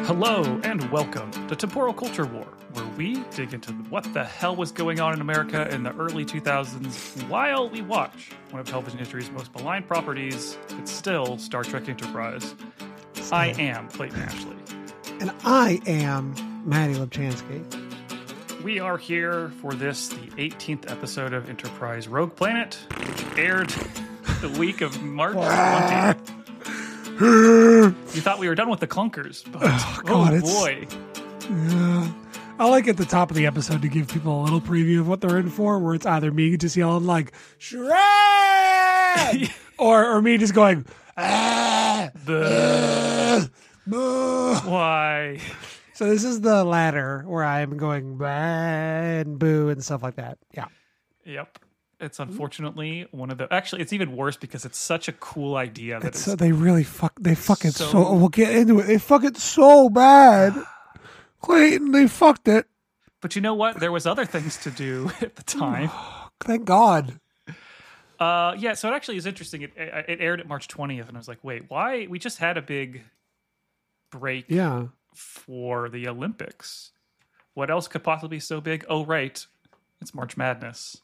Hello and welcome to Temporal Culture War, where we dig into what the hell was going on in America in the early 2000s while we watch one of television history's most maligned properties. It's still Star Trek Enterprise. I am Clayton Ashley. And I am Maddie Lubchansky. We are here for this, the 18th episode of Enterprise Rogue Planet, which aired the week of March 20th. You thought we were done with the clunkers, but boy. Yeah. I like at the top of the episode to give people a little preview of what they're in for, where it's either me just yelling like, Shred! or me just going, Why? So this is the latter where I'm going bah and boo and stuff like that. Yeah. Yep. It's unfortunately one of the. Actually, it's even worse because it's such a cool idea that so they really fuck it so. We'll get into it. They fuck it so bad, Clayton. They fucked it. But you know what? There was other things to do at the time. Thank God. Yeah. So it actually is interesting. It aired at March 20th, and I was like, wait, why? We just had a big break. Yeah. For the Olympics. What else could possibly be so big? Oh, right. It's March Madness.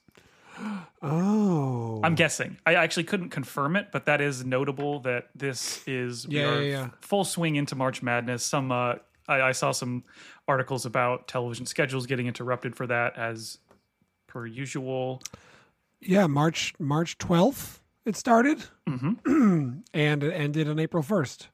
Oh. I'm guessing. I actually couldn't confirm it, but that is notable that this is full swing into March Madness. I saw some articles about television schedules getting interrupted for that as per usual. Yeah, March 12th it started. Mm-hmm. And it ended on April 1st.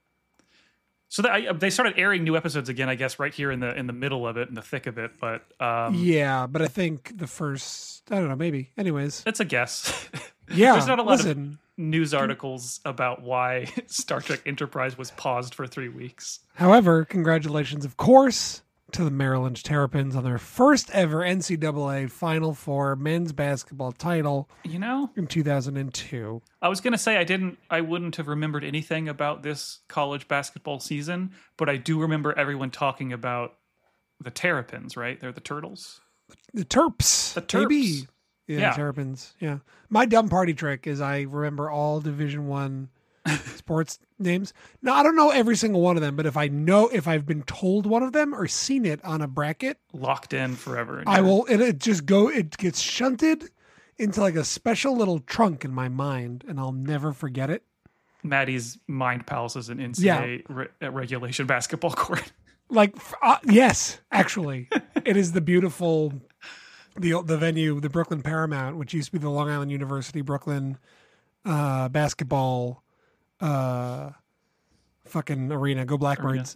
So they started airing new episodes again, I guess, right here in the middle of it, in the thick of it. But yeah, but I think the first, I don't know, maybe. Anyways, it's a guess. Yeah, there's not a lot of news articles about why Star Trek Enterprise was paused for 3 weeks. However, congratulations, of course, to the Maryland Terrapins on their first ever NCAA Final Four men's basketball title. You know, in 2002. I was going to say I wouldn't have remembered anything about this college basketball season, but I do remember everyone talking about the Terrapins, right? They're the turtles. The Terps. The Terps. Maybe. Yeah, Terrapins. Yeah. My dumb party trick is I remember all Division I sports names. Now, I don't know every single one of them, but if I've been told one of them or seen it on a bracket, locked in forever. I will, and it gets shunted into like a special little trunk in my mind, and I'll never forget it. Maddie's mind palace is an NCAA regulation basketball court. Like, yes, actually, it is the beautiful, the venue, the Brooklyn Paramount, which used to be the Long Island University Brooklyn basketball fucking arena. Go Blackbirds.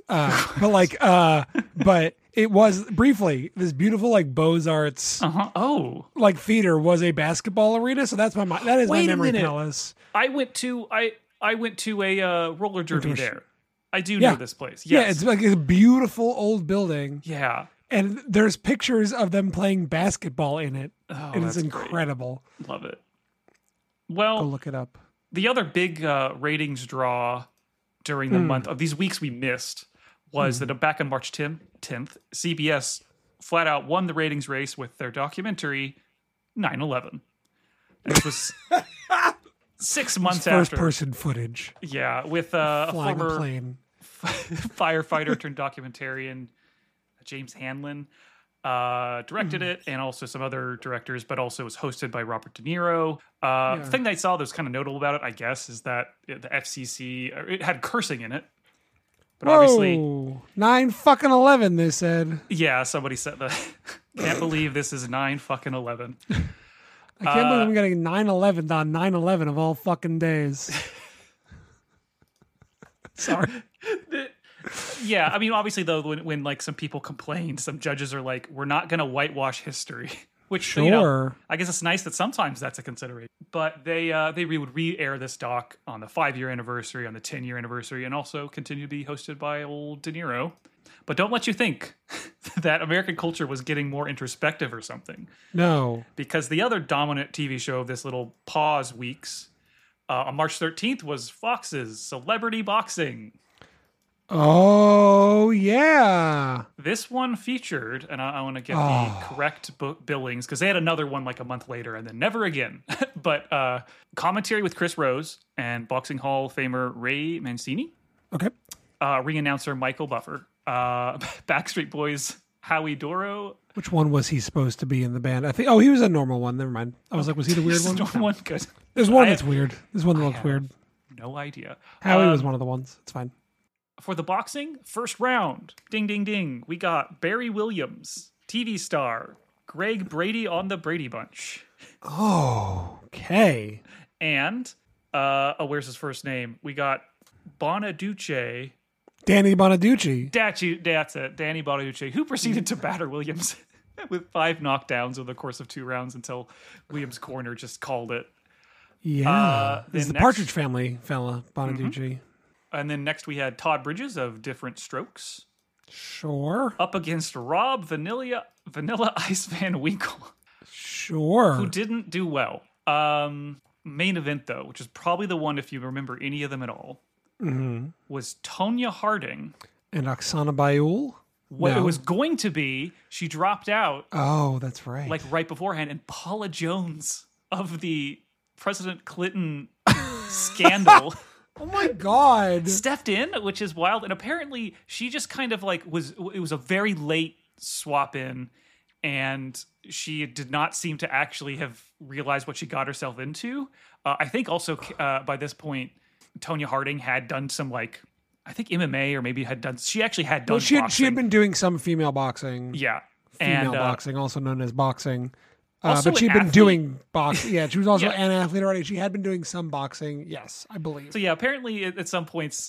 But it was briefly this beautiful like Beaux-Arts like theater was a basketball arena. So that's my memory palace. I went to a roller derby there. I do know this place. Yes. Yeah, it's like a beautiful old building. Yeah. And there's pictures of them playing basketball in it. Oh, and it's incredible. Great. Love it. Well, go look it up. The other big ratings draw during the month of these weeks we missed was that back on March 10th, CBS flat out won the ratings race with their documentary 9/11. It was 6 months after. First-person footage. Yeah, with a former plane. firefighter turned documentarian, James Hanlon, directed it, and also some other directors, but also was hosted by Robert De Niro. The thing that I saw that was kind of notable about it, I guess, is that the FCC, it had cursing in it. But obviously 9/11, they said. Yeah, somebody said that. Can't believe this is 9/11. I can't believe I'm getting 9/11 on 9/11 of all fucking days. Sorry. Yeah, I mean, obviously, though, when like some people complained, some judges are like, we're not going to whitewash history. Which, sure. I guess it's nice that sometimes that's a consideration. But they would re-air this doc on the 5-year anniversary, on the 10-year anniversary, and also continue to be hosted by old De Niro. But don't let you think that American culture was getting more introspective or something. No. Because the other dominant TV show of this little pause weeks on March 13th was Fox's Celebrity Boxing. Oh, yeah. This one featured, and I want to get the correct billings, because they had another one like a month later, and then never again. But commentary with Chris Rose and Boxing Hall famer Ray Mancini. Okay. ring announcer Michael Buffer, Backstreet Boys Howie Doro. Which one was he supposed to be in the band? I think. Oh, he was a normal one. Never mind. I was like, was he the weird one? Normal one, good. There's one that's weird. There's one that looks weird. No idea. Howie was one of the ones. It's fine. For the boxing, first round. Ding, ding, ding. We got Barry Williams, TV star, Greg Brady on the Brady Bunch. Oh, okay. And, where's his first name? We got Bonaduce. Danny Bonaduce. That's it. Danny Bonaduce, who proceeded to batter Williams with 5 knockdowns over the course of 2 rounds until Williams' corner just called it. Yeah. This is the Partridge Family fella, Bonaduce. Mm-hmm. And then next we had Todd Bridges of Different Strokes. Sure. Up against Rob Vanilla Ice Van Winkle. Sure. Who didn't do well. Main event, though, which is probably the one, if you remember any of them at all, was Tonya Harding. And Oksana Bayul? What it was going to be, she dropped out. Oh, that's right. Like right beforehand. And Paula Jones of the President Clinton scandal... Oh my God. stepped in, which is wild. And apparently she just kind of like it was a very late swap in, and she did not seem to actually have realized what she got herself into. I think also by this point, Tonya Harding had done some I think MMA, or maybe she actually had done boxing. She had been doing some female boxing. Yeah. Female boxing, also known as boxing. Also but she'd been doing boxing. Yeah, she was also an athlete already. She had been doing some boxing. Yes, I believe. So yeah, apparently at some points,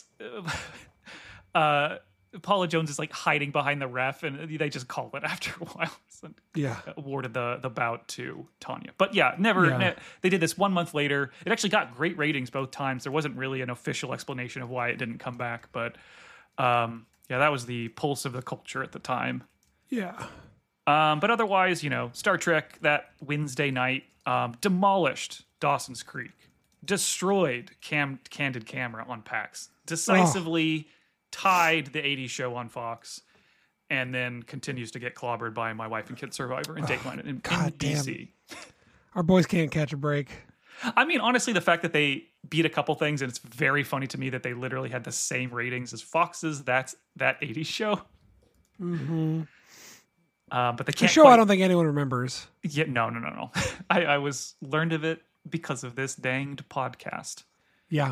Paula Jones is hiding behind the ref, and they just call it after a while. So awarded the bout to Tonya. But they did this 1 month later. It actually got great ratings both times. There wasn't really an official explanation of why it didn't come back, but that was the pulse of the culture at the time. Yeah. But otherwise, Star Trek that Wednesday night demolished Dawson's Creek, destroyed Candid Camera on PAX, decisively tied the 80s show on Fox, and then continues to get clobbered by My Wife and Kids Survivor and Dateline in DC. Our boys can't catch a break. I mean, honestly, the fact that they beat a couple things, and it's very funny to me that they literally had the same ratings as Fox's That 80s Show. Mm-hmm. But they can't. The show I don't think anyone remembers. Yeah, no. I learned of it because of this danged podcast. Yeah.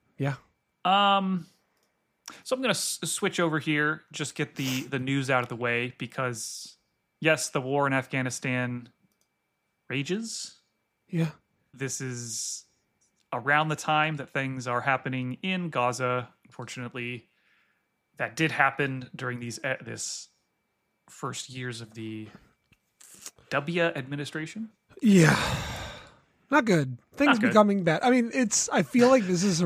So I'm gonna switch over here, just get the news out of the way, because yes, the war in Afghanistan rages. Yeah. This is around the time that things are happening in Gaza. Unfortunately, that did happen during this first years of the W administration. Yeah. Not good. Things becoming bad. I mean, I feel like this is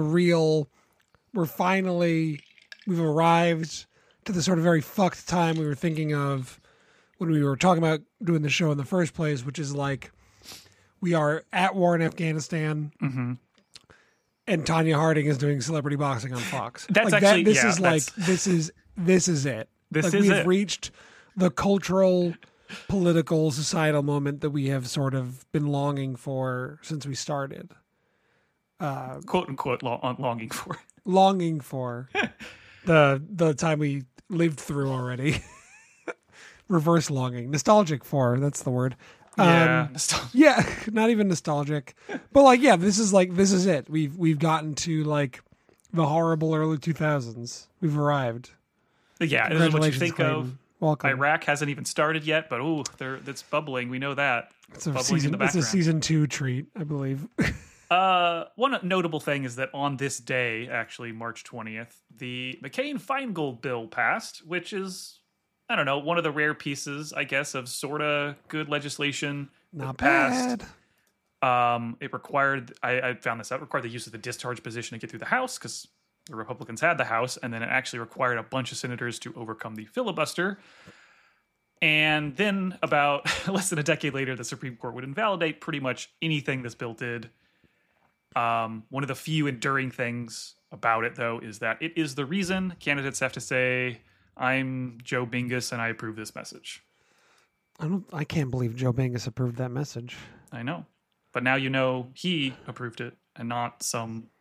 we've arrived to the sort of very fucked time we were thinking of when we were talking about doing the show in the first place, which is we are at war in Afghanistan. Mm-hmm. And Tonya Harding is doing celebrity boxing on Fox. That's actually, this is it. We have reached the cultural, political, societal moment that we have sort of been longing for since we started. Quote unquote longing for. Longing for the time we lived through already. Reverse longing. Nostalgic for, that's the word. Yeah, not even nostalgic. But this is it. We've gotten to the horrible early 2000s. We've arrived. Yeah, this is what you think Clayton. of. Welcome. Iraq hasn't even started yet, but it's bubbling. We know that. It's a season 2 treat, I believe. One notable thing is that on this day, actually March 20th, the McCain-Feingold bill passed, which is, I don't know, one of the rare pieces, I guess, of sort of good legislation. Not bad. It required, I found this out, required the use of the discharge position to get through the House, because the Republicans had the House, and then it actually required a bunch of senators to overcome the filibuster. And then about less than a decade later, the Supreme Court would invalidate pretty much anything this bill did. One of the few enduring things about it, though, is that it is the reason candidates have to say, I'm Joe Bingus and I approve this message. I can't believe Joe Bingus approved that message. I know. But now you know he approved it and not some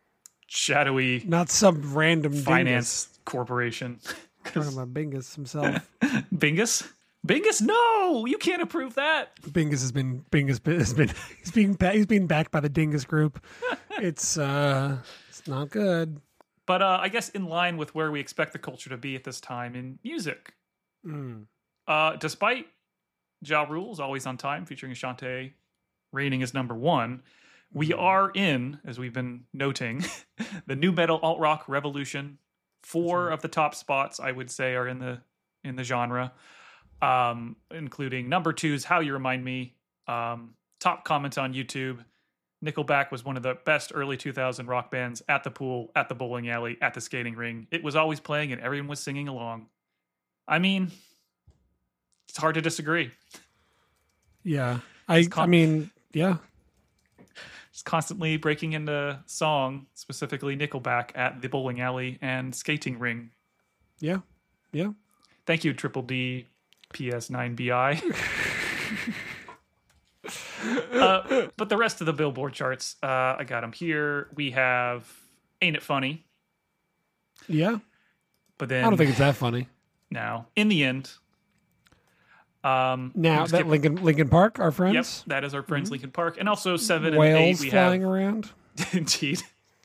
shadowy, not some random finance corporation. Talking about Bingus himself. Bingus? Bingus? No, you can't approve that. Bingus has been he's being backed by the Dingus Group. It's not good. But I guess in line with where we expect the culture to be at this time in music. Despite Ja Rule's Always on Time featuring Ashanti reigning as number one, we are in, as we've been noting, the new metal alt rock revolution. 4 of the top spots, I would say, are in the genre, including number 2's How You Remind Me. Top comments on YouTube. Nickelback was one of the best early 2000 rock bands at the pool, at the bowling alley, at the skating ring. It was always playing and everyone was singing along. I mean, it's hard to disagree. Yeah. I mean, yeah. Just constantly breaking into song, specifically Nickelback, at the bowling alley and skating ring. Yeah. Yeah. Thank you, Triple D PS9BI. But the rest of the Billboard charts, I got them here. We have Ain't It Funny? Yeah. But then I don't think it's that funny. No. In the End. Now that Linkin Park, our friends. Yep, that is our friends, Linkin Park, and also 7 and Whales 8 we flying have, around. Indeed.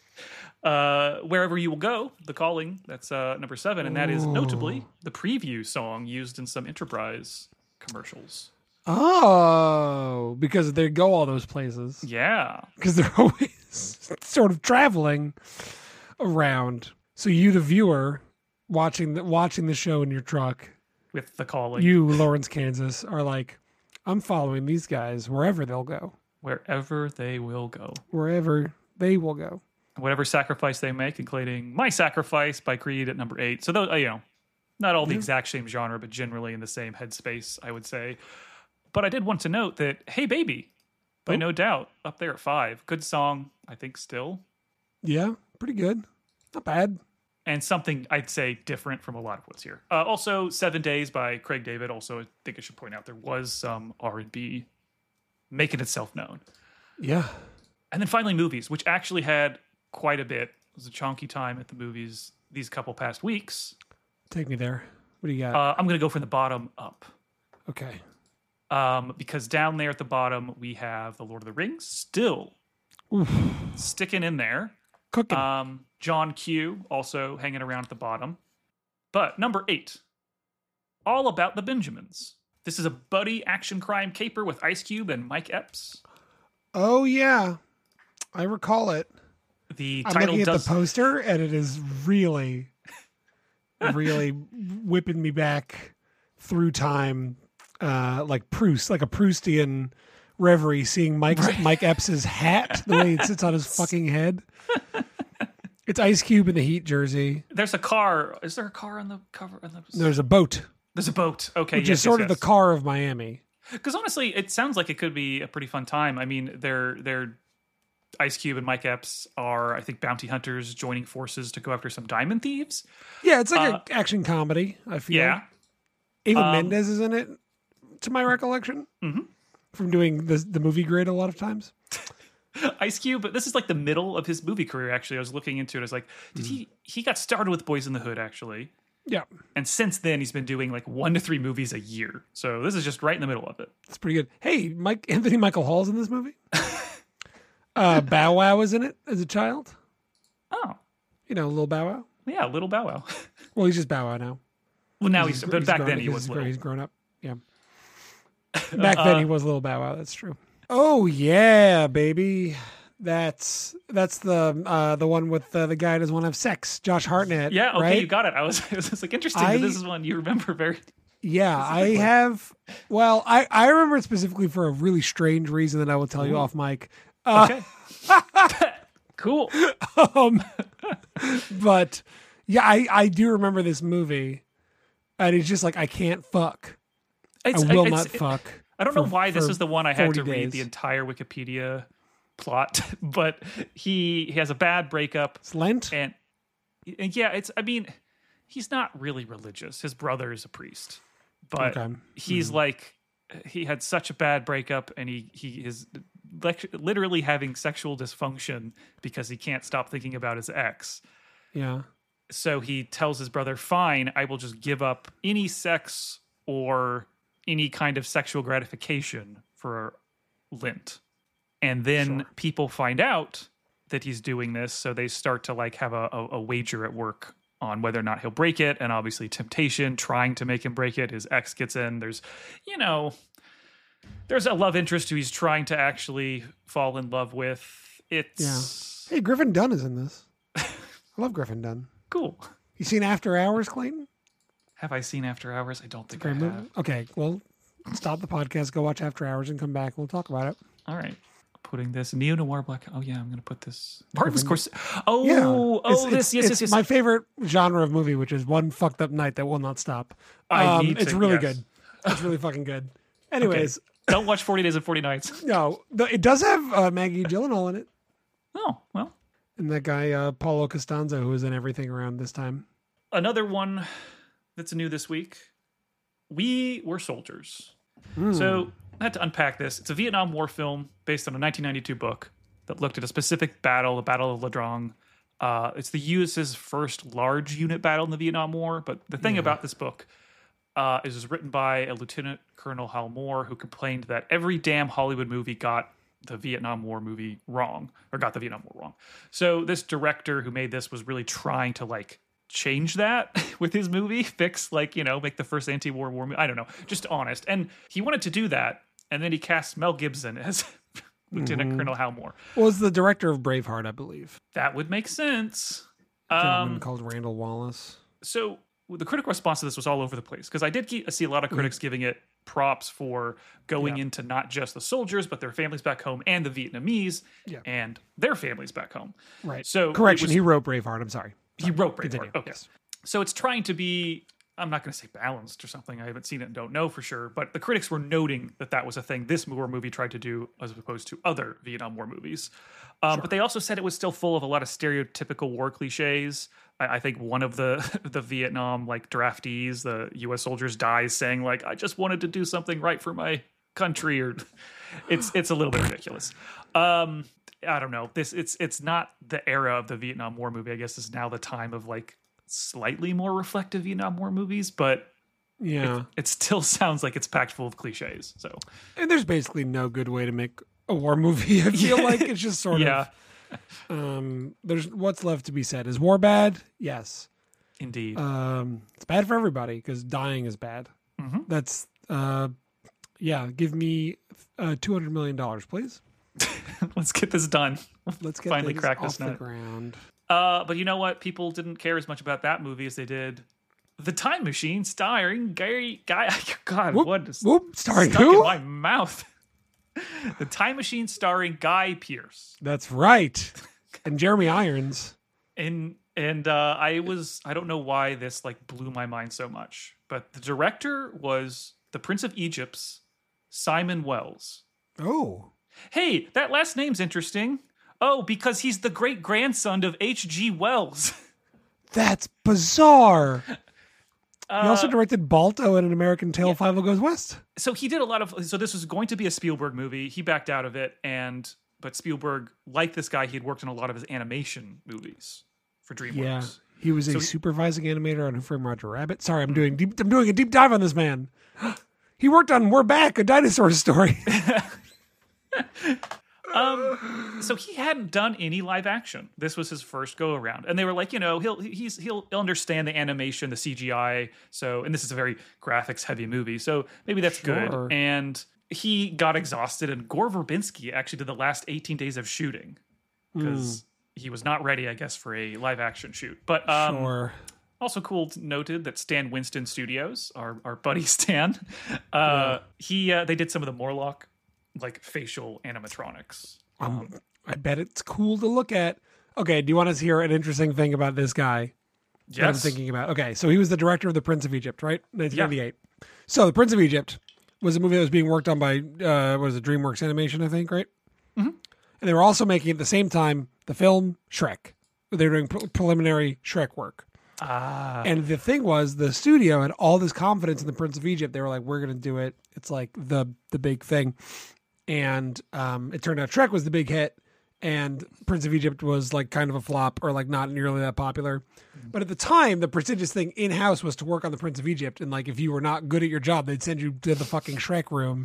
Wherever You Will Go, The Calling. That's number 7, and that is notably the preview song used in some Enterprise commercials. Oh, because they go all those places. Yeah, because they're always sort of traveling around. So you, the viewer, watching the show in your truck. With The Calling. You, Lawrence, Kansas, are like, I'm following these guys wherever they'll go. Wherever they will go. Wherever they will go. Whatever sacrifice they make, including My Sacrifice by Creed at number 8. So, those, not all the exact same genre, but generally in the same headspace, I would say. But I did want to note that Hey Baby, by No Doubt, up there at 5. Good song, I think, still. Yeah, pretty good. Not bad. And something I'd say different from a lot of what's here. Also, 7 Days by Craig David. Also, I think I should point out there was some R&B making itself known. Yeah. And then finally, movies, which actually had quite a bit. It was a chonky time at the movies these couple past weeks. Take me there. What do you got? I'm going to go from the bottom up. Okay. Because down there at the bottom, we have The Lord of the Rings still sticking in there. Cooking. John Q also hanging around at the bottom. But number 8, All About the Benjamins. This is a buddy action crime caper with Ice Cube and Mike Epps. Oh, yeah. I recall it. The I'm title looking at the poster, and it is really, really whipping me back through time, like Proust, like a Proustian reverie, seeing Mike Epps' hat, the way it sits on his fucking head. It's Ice Cube in the Heat jersey. There's a car. Is there a car on the cover? There's a boat. There's a boat. Okay, which is sort of the car of Miami. Because honestly, it sounds like it could be a pretty fun time. I mean, they're Ice Cube and Mike Epps are, I think, bounty hunters joining forces to go after some diamond thieves. Yeah, it's like an action comedy, I feel. Yeah. Like. Ava Mendes is in it, to my recollection, from doing the movie Grid a lot of times. Ice Cube, but this is like the middle of his movie career, actually. I was looking into it. I was like, he got started with Boys in the Hood, actually. Yeah. And since then, he's been doing like 1 to 3 movies a year. So this is just right in the middle of it. It's pretty good. Hey, Anthony Michael Hall's in this movie. Bow Wow is in it as a child. Oh. Little Bow Wow. Yeah, little Bow Wow. Well, he's just Bow Wow now. Well, now but back then he was little. He's grown up. Yeah. Back then he was little Bow Wow. That's true. Oh yeah, baby. That's the one with the guy who doesn't want to have sex, Josh Hartnett. Yeah, okay, right? You got it. I was like interesting that this is one you remember very. Yeah, I have. Well, I remember it specifically for a really strange reason that I will tell you off mic. Okay. Cool. But yeah, I do remember this movie, and it's just like I can't fuck. I will not fuck. I don't know why this is the one I had to read days. the entire Wikipedia plot, but he has a bad breakup. It's Lent, and yeah, I mean, he's not really religious. His brother is a priest, but he's like he had such a bad breakup, and his literally having sexual dysfunction because he can't stop thinking about his ex. Yeah. So he tells his brother, fine, I will just give up any sex or any kind of sexual gratification for Lint. And then people find out that he's doing this, so they start to like have a wager at work on whether or not he'll break it, and obviously temptation, trying to make him break it. His ex gets in. There's a love interest who he's trying to actually fall in love with. Hey, Griffin Dunn is in this. I love Griffin Dunn. Cool. You seen After Hours, Clayton? Have I seen After Hours? I don't think I have. Okay, well, stop the podcast, go watch After Hours, and come back. We'll talk about it. All right. Putting this neo-noir black. Oh, yeah, I'm going to put this. Martin Scorsese. Yes. My favorite genre of movie, which is One Fucked Up Night That Will Not Stop. It's really good. It's really fucking good. Anyways. Okay. Don't watch 40 Days and 40 Nights. No, it does have Maggie Gyllenhaal in it. Oh, well. And that guy, Paulo Costanzo, who was in everything around this time. Another one that's new this week. We Were Soldiers. So I had to unpack this. It's a Vietnam War film based on a 1992 book that looked at a specific battle, the Battle of La Drang. It's the U.S.'s first large unit battle in the Vietnam War. But the thing about this book is it was written by a Lieutenant Colonel Hal Moore, who complained that every damn Hollywood movie got the Vietnam War movie wrong, or got the Vietnam War wrong. So this director who made this was really trying to like change that with his movie, fix like, make the first anti-war war movie. I don't know, just honest. And he wanted to do that, and then he cast Mel Gibson as Lieutenant Colonel Hal Moore. Was the director of Braveheart, I believe. That would make sense. Called Randall Wallace. So the critical response to this was all over the place, because I did see a lot of critics giving it props for going into not just the soldiers, but their families back home and the Vietnamese and their families back home. Right. So correction, he wrote Braveheart. I'm sorry. He wrote Braveheart. Continue. Okay. Yes. So it's trying to be, I'm not going to say balanced or something. I haven't seen it and don't know for sure. But the critics were noting that was a thing this war movie tried to do as opposed to other Vietnam War movies. But they also said it was still full of a lot of stereotypical war cliches. I think one of the Vietnam like draftees, the U.S. soldiers, dies saying like, "I just wanted to do something right for my country," or it's a little bit ridiculous. I don't know. It's not the era of the Vietnam War movie. I guess it's now the time of like slightly more reflective Vietnam War movies, but it still sounds like it's packed full of cliches. So, and there's basically no good way to make a war movie. I feel like it's just sort of. There's what's left to be said. Is war bad? Yes, indeed. It's bad for everybody because dying is bad. That's give me $200 million, please. Let's get this done. Let's get finally crack off this nut. The ground. But you know what? People didn't care as much about that movie as they did The Time Machine, starring God, what is starring stuck who? in my mouth? The Time Machine, starring Guy Pearce. That's right, and Jeremy Irons. And I don't know why this like blew my mind so much, but the director was the Prince of Egypt's Simon Wells. Oh. Hey, that last name's interesting. Oh, because he's the great-grandson of H.G. Wells. That's bizarre. He also directed Balto and An American Tale, 50 Goes West. So he did a lot of... So this was going to be a Spielberg movie. He backed out of it, but Spielberg, like this guy, he had worked on a lot of his animation movies for DreamWorks. Yeah, he was a supervising animator on Who Framed Roger Rabbit. Sorry, I'm doing a deep dive on this man. He worked on We're Back, A Dinosaur Story. So he hadn't done any live action. This was his first go around, and they were like, he'll understand the animation, the CGI. So, and this is a very graphics heavy movie, so maybe that's good. And he got exhausted, and Gore Verbinski actually did the last 18 days of shooting because he was not ready, I guess, for a live action shoot. But also cool noted that Stan Winston Studios, our buddy Stan, they did some of the Morlock like facial animatronics. I bet it's cool to look at. Okay, do you want to hear an interesting thing about this guy? Yes. That I'm thinking about. Okay, so he was the director of The Prince of Egypt, right? 1998. Yeah. So The Prince of Egypt was a movie that was being worked on by DreamWorks Animation, I think, right? Mm-hmm. And they were also making at the same time the film Shrek. They were doing preliminary Shrek work. And the thing was, the studio had all this confidence in The Prince of Egypt. They were like, we're going to do it. It's like the big thing. and it turned out Shrek was the big hit, and Prince of Egypt was like kind of a flop or like not nearly that popular. But at the time, the prestigious thing in house was to work on the Prince of Egypt, and like if you were not good at your job, they'd send you to the fucking Shrek room.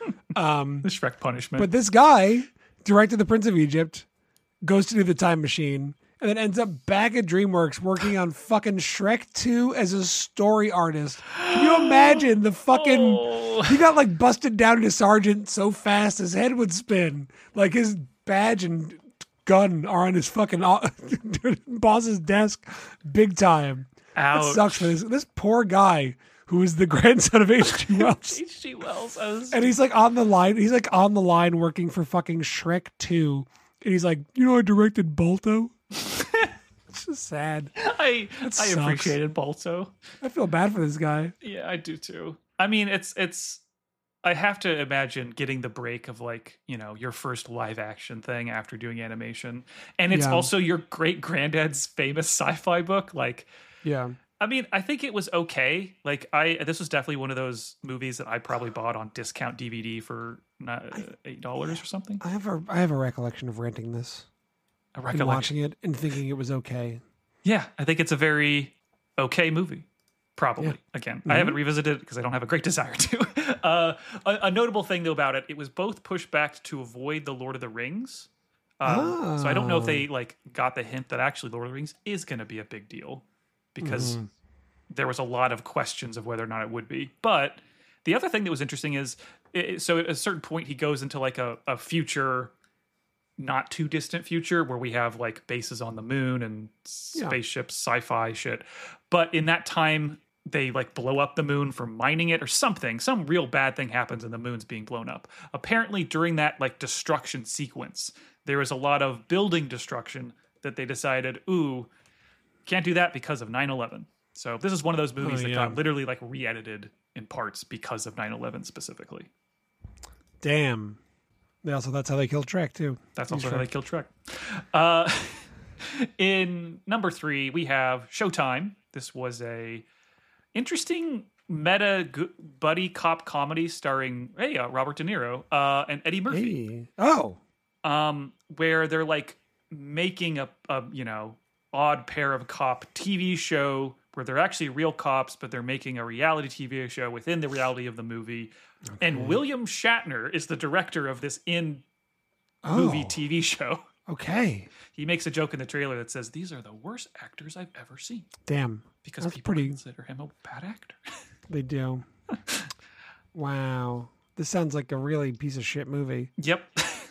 The Shrek punishment. But this guy directed the Prince of Egypt, goes to do the Time Machine, and then ends up back at DreamWorks working on fucking Shrek 2 as a story artist. Can you imagine the fucking... He got like busted down to sergeant so fast his head would spin. Like his badge and gun are on his fucking boss's desk big time. Ouch. That sucks for this poor guy who is the grandson of H.G. Wells. H.G. Wells. And he's like on the line. He's like on the line working for fucking Shrek 2. And he's like, I directed Balto. It's just sad. I appreciated Balto. I feel bad for this guy. Yeah, I do too. I mean, it's. I have to imagine getting the break of like, your first live action thing after doing animation. And it's also your great granddad's famous sci-fi book. Like, yeah. I mean, I think it was okay. Like this was definitely one of those movies that I probably bought on discount DVD for $8 or something. I have a recollection of renting this. And watching it and thinking it was okay. Yeah, I think it's a very okay movie. Probably. Yeah. Again, I haven't revisited it because I don't have a great desire to. A notable thing, though, about it was both pushed back to avoid the Lord of the Rings. So I don't know if they got the hint that actually Lord of the Rings is going to be a big deal because there was a lot of questions of whether or not it would be. But the other thing that was interesting is, so at a certain point, he goes into like a future, not too distant future where we have like bases on the moon and spaceships, sci-fi shit. But in that time, they like blow up the moon for mining it or something. Some real bad thing happens and the moon's being blown up. Apparently during that like destruction sequence, there was a lot of building destruction that they decided, can't do that because of 9/11. So this is one of those movies that got literally like re-edited in parts because of 9/11 specifically. Damn. That's how they killed Shrek too. That's also how they killed Shrek. In number 3, we have Showtime. This was a interesting meta buddy cop comedy starring Robert De Niro and Eddie Murphy. Hey. Oh, where they're like making a odd pair of cop TV show where they're actually real cops, but they're making a reality TV show within the reality of the movie. Okay. And William Shatner is the director of this movie TV show. Okay. He makes a joke in the trailer that says, "These are the worst actors I've ever seen." Damn. Because people consider him a bad actor. They do. Wow. This sounds like a really piece of shit movie. Yep.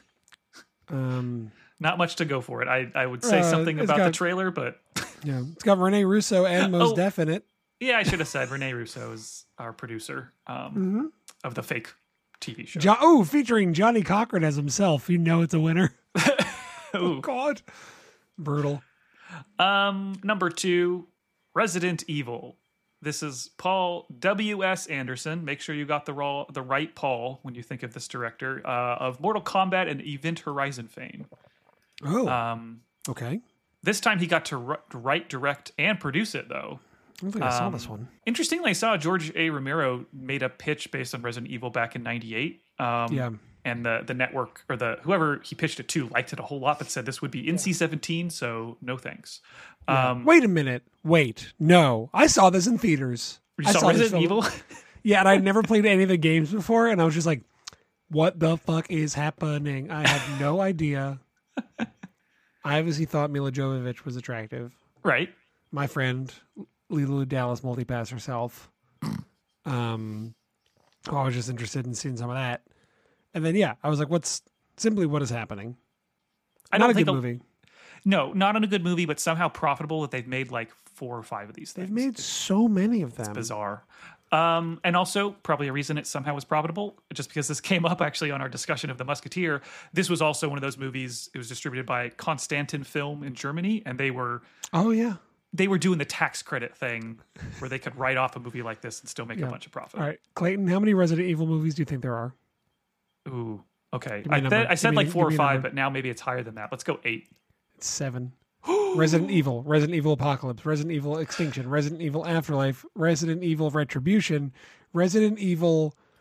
Not much to go for it. I would say something about the trailer, but... Yeah, it's got Rene Russo and Mos Def in it. Yeah, I should have said Rene Russo is our producer of the fake TV show. Featuring Johnny Cochran as himself. It's a winner. Oh, God. Brutal. Number 2, Resident Evil. This is Paul W.S. Anderson. Make sure you got the right Paul when you think of this director of Mortal Kombat and Event Horizon fame. Oh, okay. This time he got to write, direct, and produce it, though. I don't think I saw this one. Interestingly, I saw George A. Romero made a pitch based on Resident Evil back in '98. And the network, or whoever he pitched it to, liked it a whole lot, but said this would be NC-17, so no thanks. Wait a minute. No. I saw this in theaters. You saw Resident Evil? Yeah, and I'd never played any of the games before, and I was just like, what the fuck is happening? I have no idea. I obviously thought Mila Jovovich was attractive. Right. My friend, Lulu Dallas Multipass herself. I was just interested in seeing some of that. And then, I was like, what is happening? Not a good movie. No, not in a good movie, but somehow profitable that they've made like 4 or 5 of these things. They've made so many of them. It's bizarre. And also, probably a reason it somehow was profitable, just because this came up actually on our discussion of The Musketeer. This was also one of those movies, it was distributed by Constantin Film in Germany, and they were... Oh, yeah. They were doing the tax credit thing where they could write off a movie like this and still make a bunch of profit. All right. Clayton, how many Resident Evil movies do you think there are? Ooh, okay. I said like 4 or 5, but now maybe it's higher than that. Let's go 8. It's 7. Resident Evil, Resident Evil Apocalypse, Resident Evil Extinction, Resident Evil Afterlife, Resident Evil Retribution, Resident Evil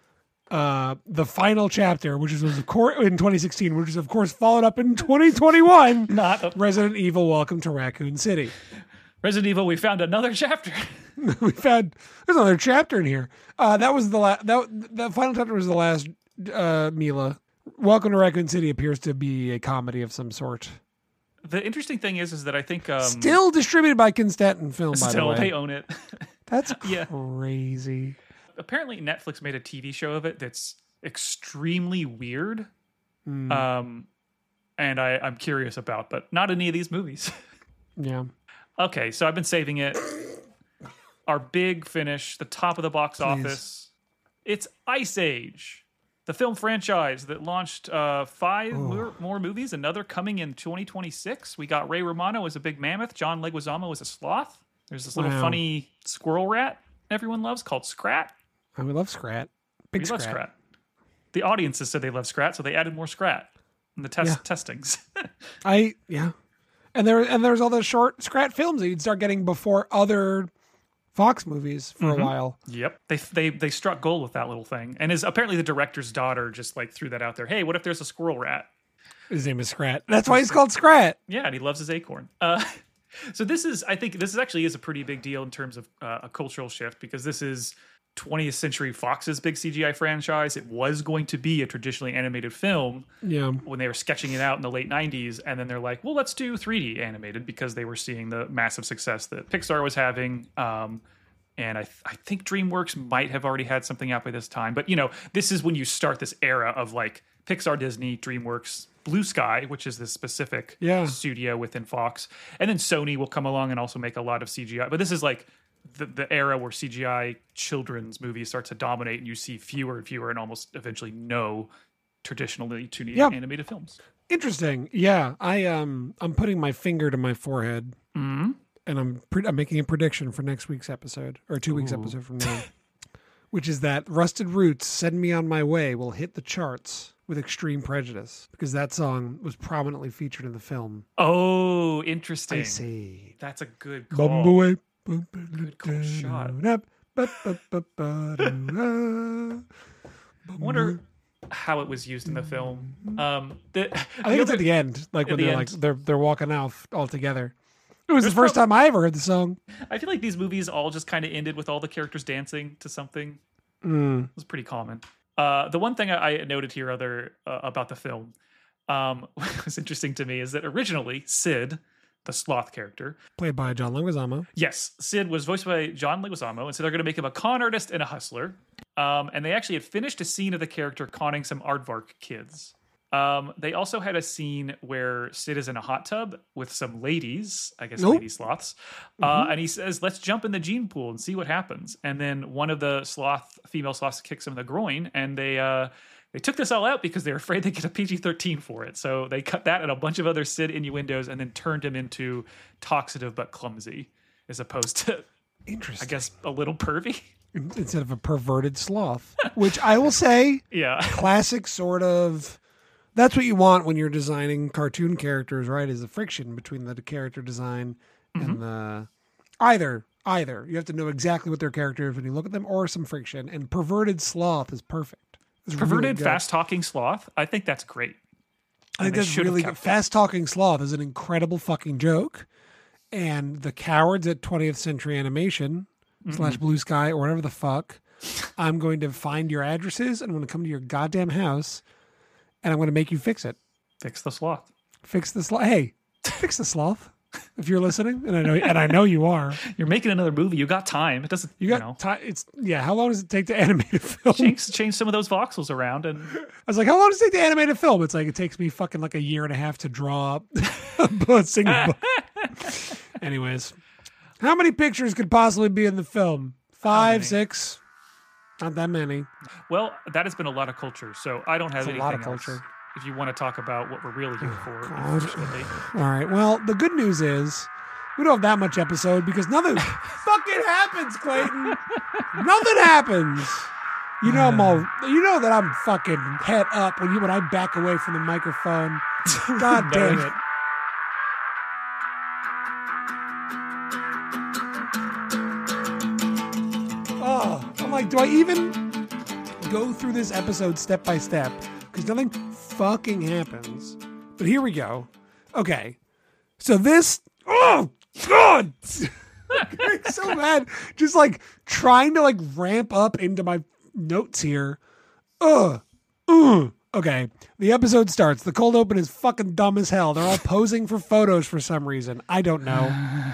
the final chapter, which was of course in 2016, which is of course followed up in 2021. Resident Evil: Welcome to Raccoon City. Resident Evil, we found another chapter. There's another chapter in here. That was the final chapter was the last. Mila, Welcome to Raccoon City appears to be a comedy of some sort. The interesting thing is that I think still distributed by Constantin Film. By the way, they own it. That's crazy. Apparently, Netflix made a TV show of it that's extremely weird, and I'm curious about, but not any of these movies. Yeah. Okay, so I've been saving it. Our big finish, the top of the box office. It's Ice Age, the film franchise that launched 5 more movies, another coming in 2026. We got Ray Romano as a big mammoth, John Leguizamo as a sloth. There's this little funny squirrel rat everyone loves called Scrat. Oh, we love Scrat. We love Scrat. The audiences said they love Scrat, so they added more Scrat in the testings. And there's all the short Scrat films that you'd start getting before other Fox movies for a while. Yep. They struck gold with that little thing. And apparently the director's daughter just like threw that out there. Hey, what if there's a squirrel rat? His name is Scrat. That's why he's called Scrat. Yeah, and he loves his acorn. So I think this actually is a pretty big deal in terms of a cultural shift, because this is 20th Century Fox's big CGI franchise. It was going to be a traditionally animated film when they were sketching it out in the late 90s. And then they're like, well, let's do 3D animated, because they were seeing the massive success that Pixar was having. And I think DreamWorks might have already had something out by this time. But, this is when you start this era of like Pixar, Disney, DreamWorks, Blue Sky, which is this specific studio within Fox. And then Sony will come along and also make a lot of CGI. But this is like the era where CGI children's movies start to dominate, and you see fewer and fewer and almost eventually no traditionally 2D animated films. Interesting. Yeah. I'm putting my finger to my forehead. Mm-hmm. And I'm making a prediction for next week's episode, or 2 weeks episode from now, which is that Rusted Roots, Send Me On My Way will hit the charts with Extreme Prejudice, because that song was prominently featured in the film. Oh, interesting. I see. That's a good call. Bumbleway. Good call shot. I wonder how it was used in the film. I think it's at the end, like when they're walking off all together. It was the first time I ever heard the song. I feel like these movies all just kind of ended with all the characters dancing to something. It was pretty common. The one thing I noted here about the film was interesting to me is that originally Sid, the sloth character, played by John Leguizamo. Yes, Sid was voiced by John Leguizamo, and so they're going to make him a con artist and a hustler. And they actually had finished a scene of the character conning some aardvark kids. They also had a scene where Sid is in a hot tub with some ladies, I guess lady sloths, and he says, let's jump in the gene pool and see what happens. And then one of the female sloths kicks him in the groin, and they took this all out because they were afraid they'd get a PG-13 for it. So they cut that and a bunch of other Sid innuendos and then turned him into talkative but clumsy, as opposed to, I guess, a little pervy. Instead of a perverted sloth, which I will say, classic sort of... That's what you want when you're designing cartoon characters, right? Is the friction between the character design and the... Either. You have to know exactly what their character is when you look at them, or some friction. And perverted sloth is perfect. Perverted, really fast-talking sloth? I think that's great. I think that's really good. Fast-talking sloth is an incredible fucking joke. And the cowards at 20th Century Animation / Blue Sky or whatever the fuck, I'm going to find your addresses and I'm going to come to your goddamn house and I'm going to make you fix it. Fix the sloth. Fix the sloth. Hey, fix the sloth. If you're listening, and I know you are. You're making another movie. You got time. It doesn't. You got time. How long does it take to animate a film? Change some of those voxels around, and I was like, how long does it take to animate a film? It's like it takes me fucking like a year and a half to draw up a single book. Anyways, how many pictures could possibly be in the film? 5, 6. Not that many. Well, that has been a lot of culture, so I don't have anything a lot of else. culture. If you want to talk about what we're really here for. All right. Well, the good news is we don't have that much episode because nothing fucking happens, Clayton. Nothing happens. You know you know that I'm fucking head up when I back away from the microphone. God damn it. Oh, I'm like, do I even go through this episode step by step because nothing fucking happens. But here we go. Okay. So this, oh God, I'm so mad. Just like trying to like ramp up into my notes here. Okay. The episode starts. The cold open is fucking dumb as hell. They're all posing for photos for some reason. I don't know.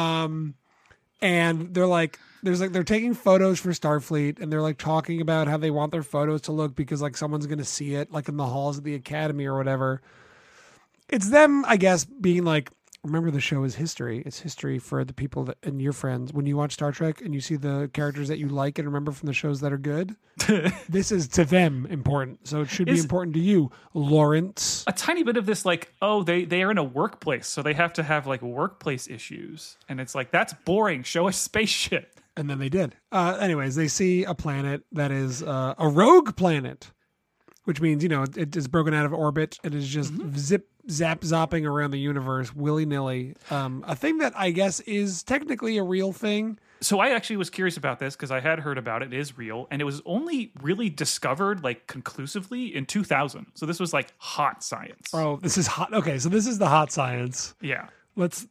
And they're like, they're taking photos for Starfleet, and they're like talking about how they want their photos to look because like someone's going to see it like in the halls of the Academy or whatever. It's them, I guess, being like, remember the show is history. It's history for the people that, and your friends. When you watch Star Trek and you see the characters that you like and remember from the shows that are good, this is to them important. So it should be important to you, Lawrence. A tiny bit of this, like, oh, they are in a workplace, so they have to have like workplace issues. And it's like, that's boring. Show a spaceship. And then they did. Anyways, they see a planet that is a rogue planet, which means, you know, it is broken out of orbit and is just zapping around the universe willy-nilly. A thing that I guess is technically a real thing. So I actually was curious about this because I had heard about it. It is real, and it was only really discovered like conclusively in 2000. So this was like hot science. Oh, this is hot. Okay, so this is the hot science. Yeah. Let's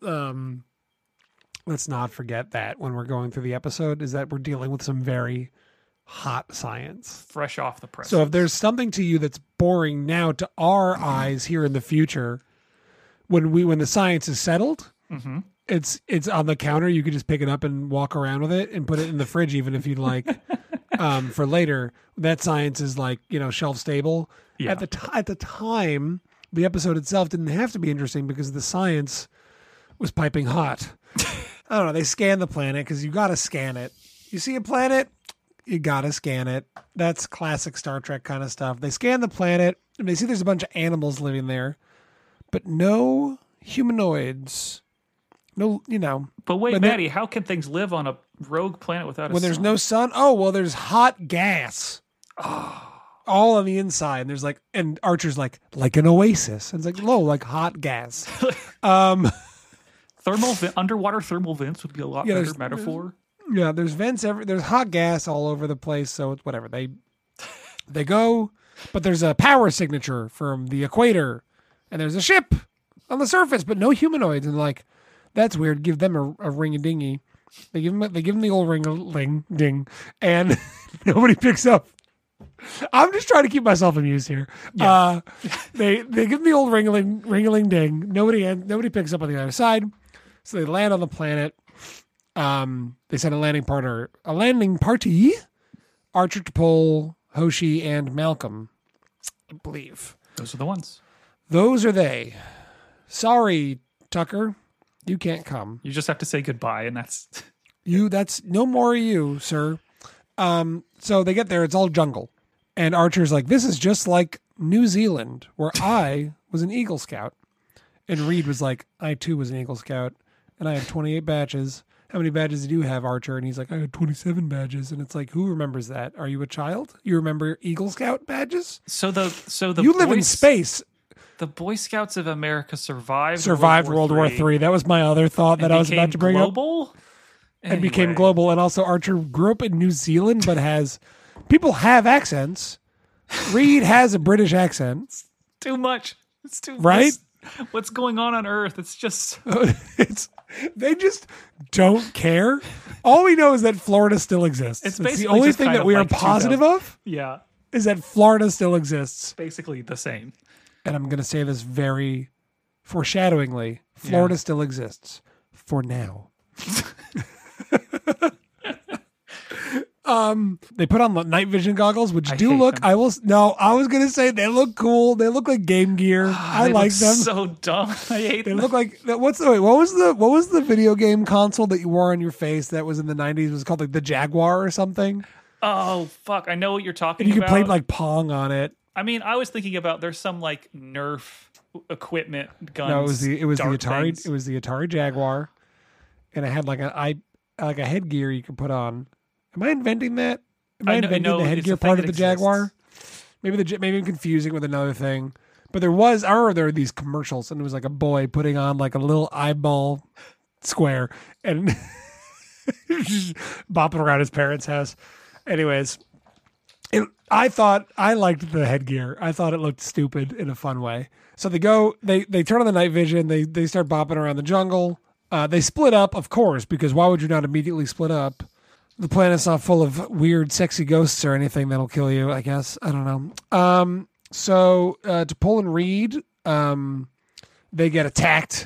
not forget that when we're going through the episode is that we're dealing with some very hot science. Fresh off the press. So if there's something to you that's boring now to our eyes here in the future, when the science is settled, it's on the counter. You could just pick it up and walk around with it and put it in the fridge, even if you'd like, for later. That science is like, you know, shelf stable. Yeah. At the time, the episode itself didn't have to be interesting because the science was piping hot. I don't know. They scan the planet because you got to scan it. You see a planet, you got to scan it. That's classic Star Trek kind of stuff. They scan the planet and they see there's a bunch of animals living there, but no humanoids. No, you know. But wait, Maddie, how can things live on a rogue planet without a when sun? There's no sun? Oh, well, there's hot gas. All on the inside. And there's like, and Archer's like an oasis. And it's like, low, like hot gas. Underwater thermal vents would be a lot better metaphor. Yeah, there's vents there's hot gas all over the place, so it's whatever. They go, but there's a power signature from the equator, and there's a ship on the surface, but no humanoids. And like, that's weird. Give them a ring-a-dingy. They give them the old ring-a-ling-ding, and nobody picks up. I'm just trying to keep myself amused here. Yeah. They give them the old ring-a-ling-ding. Nobody picks up on the other side. So they land on the planet. They send a landing party, Archer, T'Pol, Hoshi, and Malcolm, I believe. Those are the ones. Those are they. Sorry, Tucker, you can't come. You just have to say goodbye, and that's that's no more you, sir. So they get there, it's all jungle. And Archer's like, this is just like New Zealand, where I was an Eagle Scout. And Reed was like, I too was an Eagle Scout, and I have 28 badges. How many badges did you have, Archer? And he's like, I had 27 badges. And it's like, who remembers that? Are you a child? You remember Eagle Scout badges? So the you live in space. The Boy Scouts of America survived World War III. That was my other thought that I was about to bring global? up. And became global. And also Archer grew up in New Zealand, but people have accents. Reed has a British accent. It's too much. It's too right. What's going on Earth? It's just they just don't care. All we know is that Florida still exists. It's the only thing that we are positive of. Yeah, is that Florida still exists. Basically the same. And I'm going to say this very foreshadowingly. Florida still exists for now. They put on the night vision goggles, which do look. I was gonna say they look cool. They look like Game Gear. I like them. So dumb. I hate them. They look like what was the video game console that you wore on your face that was in the 90s? It was called like the Jaguar or something. Oh fuck! I know what you're talking about. And you could play like Pong on it. I mean, I was thinking about there's some like Nerf equipment guns. No, it was the Atari. Things. It was the Atari Jaguar, and it had like a headgear you could put on. Am I inventing that? Am I inventing the headgear part of the Jaguar? Maybe I'm confusing with another thing. But there were these commercials, and it was like a boy putting on like a little eyeball square and just bopping around his parents' house. Anyways, I liked the headgear. I thought it looked stupid in a fun way. So they turn on the night vision. They start bopping around the jungle. They split up, of course, because why would you not immediately split up? The planet's not full of weird, sexy ghosts or anything that'll kill you, I guess. I don't know. So T'Pol and Reed, they get attacked.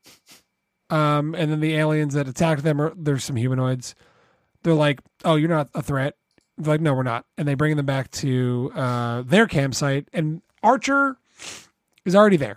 And then the aliens that attacked them, there's some humanoids. They're like, oh, you're not a threat. They're like, no, we're not. And they bring them back to their campsite. And Archer is already there.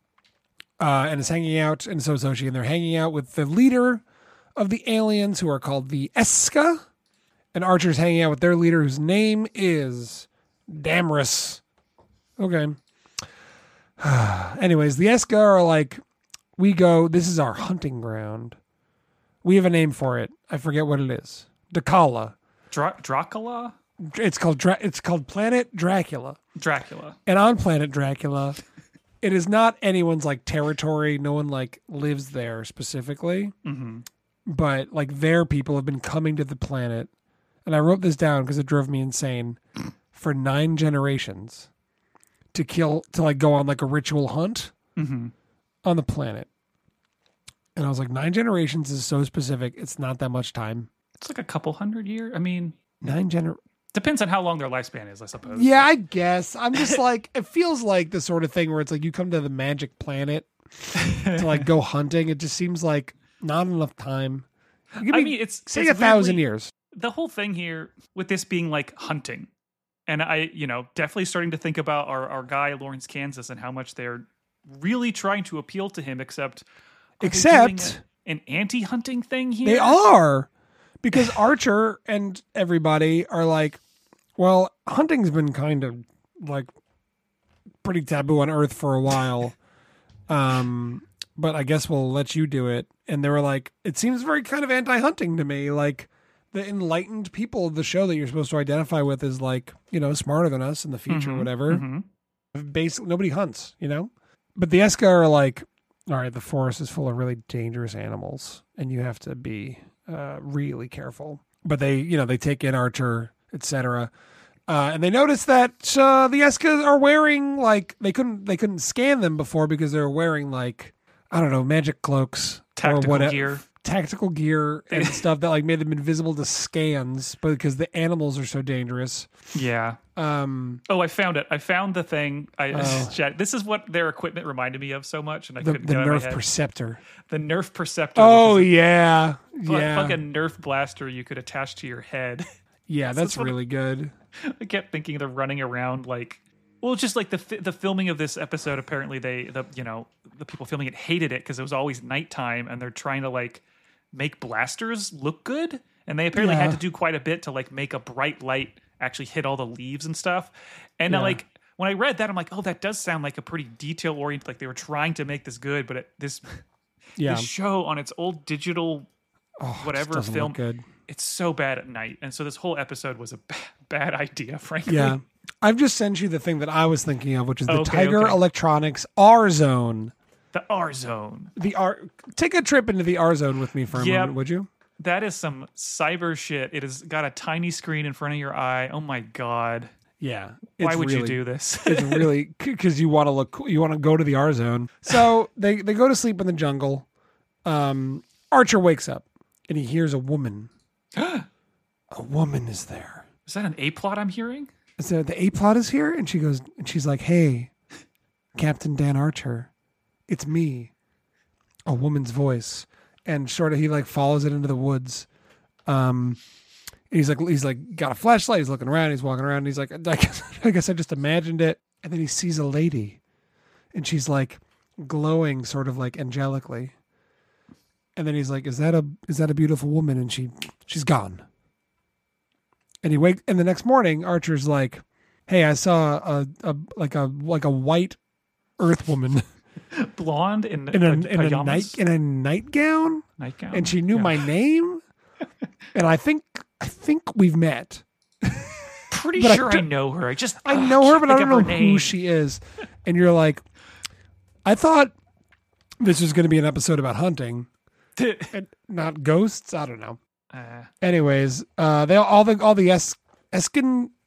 And is hanging out, and so is Hoshi. And they're hanging out with the leader of the aliens, who are called the Eska. And Archer's hanging out with their leader, whose name is Damrus. Okay. Anyways, the Eska are like, this is our hunting ground. We have a name for it. I forget what it is. Dakala. Dracula? It's called Planet Dracula. Dracula. And on Planet Dracula, it is not anyone's like territory. No one like lives there specifically. Mm-hmm. But like their people have been coming to the planet. And I wrote this down because it drove me insane, for 9 generations to go on like a ritual hunt on the planet. And I was like, 9 generations is so specific. It's not that much time. It's like a couple hundred years. I mean, 9 depends on how long their lifespan is, I suppose. Yeah, I guess. I'm just like, it feels like the sort of thing where it's like you come to the magic planet to like go hunting. It just seems like not enough time. It's 1,000 years. The whole thing here with this being like hunting, and I, definitely starting to think about our guy Lawrence Kansas and how much they're really trying to appeal to him. Except an anti-hunting thing here. They are, because Archer and everybody are like, well, hunting's been kind of like pretty taboo on Earth for a while. But I guess we'll let you do it. And they were like, it seems very kind of anti-hunting to me. Like the enlightened people of the show that you're supposed to identify with is like, smarter than us in the future or whatever. Mm-hmm. Basically, nobody hunts, But the Eska are like, all right, the forest is full of really dangerous animals and you have to be really careful. But they take in Archer, etc. And they notice that the Eskas are wearing like, they couldn't scan them before because they were wearing like, I don't know, magic cloaks, tactical gear and stuff that like made them invisible to scans, but because the animals are so dangerous. Yeah. I found it. I found the thing. This is what their equipment reminded me of so much, and I couldn't get it out of my head. Perceptor. The Nerf Perceptor. Oh yeah, like a Nerf blaster you could attach to your head. Yeah, that's really good. I kept thinking of them running around like. Well, just like the filming of this episode, apparently the people filming it hated it because it was always nighttime, and they're trying to like make blasters look good, and they apparently had to do quite a bit to like make a bright light actually hit all the leaves and stuff. And like when I read that, I'm like, oh, that does sound like a pretty detail oriented. Like they were trying to make this good, but this show on its old digital whatever film, good. It's so bad at night, and so this whole episode was a bad idea, frankly. Yeah. I've just sent you the thing that I was thinking of, which is the Tiger Electronics R Zone. The R Zone. Take a trip into the R Zone with me for a moment, would you? That is some cyber shit. It has got a tiny screen in front of your eye. Oh my god. Yeah. Why would you do this? It's really because you want to look. You want to go to the R Zone. So they go to sleep in the jungle. Archer wakes up and he hears a woman. A woman is there. Is that an A plot I'm hearing? So the A plot is here, and she's like, "Hey, Captain Dan Archer, it's me." A woman's voice, and he like follows it into the woods. He's like got a flashlight. He's looking around. He's walking around. And he's like, I guess I just imagined it. And then he sees a lady, and she's like glowing, sort of like angelically. And then he's like, "Is that a beautiful woman?" And she's gone. And and the next morning, Archer's like, "Hey, I saw a white Earth woman, blonde in a nightgown, and she knew my name, and I think we've met." Pretty sure I know her. I know her, but I don't know who she is. And you're like, I thought this was going to be an episode about hunting, and not ghosts. I don't know. Anyways, all the Eskin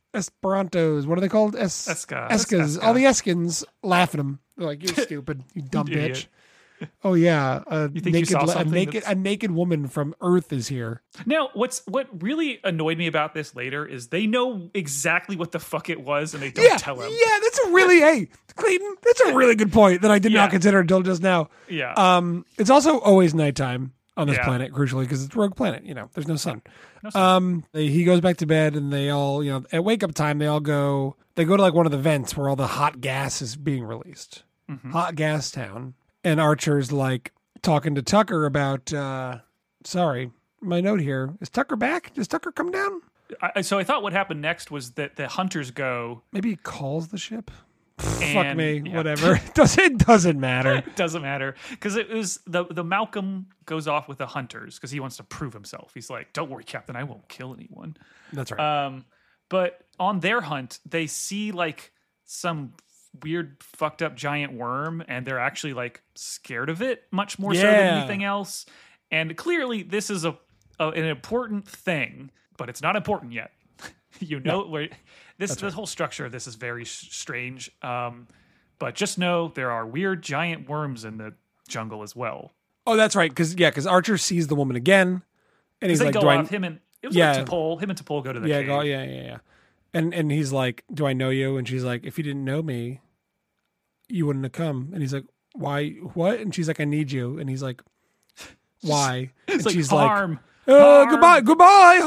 Esperantos. What are they called? Eskas. All the Eskins laugh at him. They're like, "You're stupid, you dumb bitch." Oh yeah, a naked woman from Earth is here. Now, what really annoyed me about this later is they know exactly what the fuck it was, and they don't tell him. Yeah, that's a really Clayton. That's a really good point that I did not consider until just now. Yeah. It's also always nighttime on this planet, crucially, because it's a rogue planet. There's no sun. He goes back to bed, and they all, at wake up time, they go to like one of the vents where all the hot gas is being released. Mm-hmm. Hot gas town. And Archer's like talking to Tucker about, sorry, my note here. Is Tucker back? Does Tucker come down? So I thought what happened next was that the hunters go. Maybe he calls the ship? Fuck me, whatever. It doesn't matter. It doesn't matter. Because it was the Malcolm goes off with the hunters because he wants to prove himself. He's like, don't worry, Captain, I won't kill anyone. That's right. But on their hunt, they see like some weird fucked up giant worm, and they're actually like scared of it much more so than anything else. And clearly this is an important thing, but it's not important yet. Where this whole structure of this is very strange. But just know there are weird giant worms in the jungle as well. Oh, that's right. Because Archer sees the woman again, and he's like, him and T'Pol go to the cave. Yeah. And he's like, do I know you? And she's like, if you didn't know me, you wouldn't have come. And he's like, why? What? And she's like, I need you. And he's like, why? And like, she's harm. Like, goodbye,